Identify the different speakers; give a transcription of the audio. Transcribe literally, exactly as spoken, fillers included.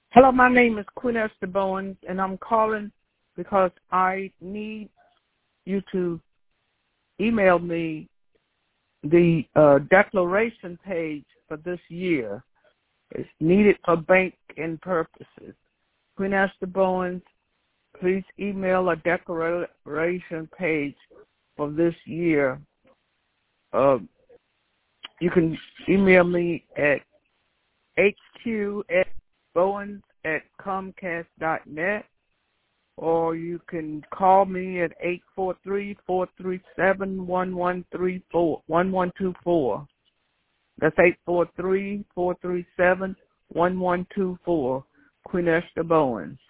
Speaker 1: Hello, my name is Queen Esther Bowens, and I'm calling because I need you to email me the uh, declaration page for this year. It's needed for banking purposes. Queen Esther Bowens, please email a declaration page for this year. Uh, you can email me at hq at bowens at comcast dot net, or you can call me at eight four three, four three seven, one one three four, one one two four. That's eight four three, four three seven, one one two four. Queen Esther Bowens.